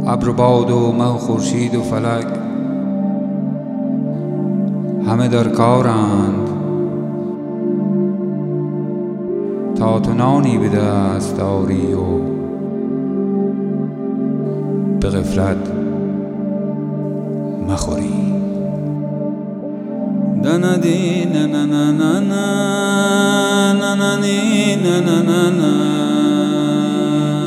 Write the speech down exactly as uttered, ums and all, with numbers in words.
ابر و باد و مه و خورشید و فلک همه در کارند تا تو نانی به دست داری و به غفلت مخوری. دندی نه نه نه نه نه نه نه نه نه